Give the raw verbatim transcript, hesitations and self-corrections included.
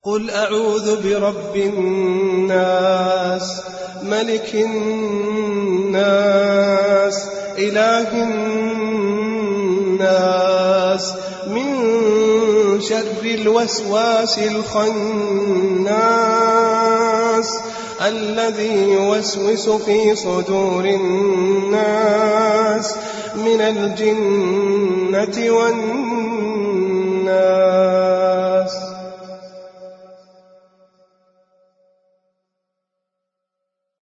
قل أعوذ برب الناس ملك الناس إله الناس من شر الوسواس الخناس الذي يوسوس في صدور الناس من الجنة والناس.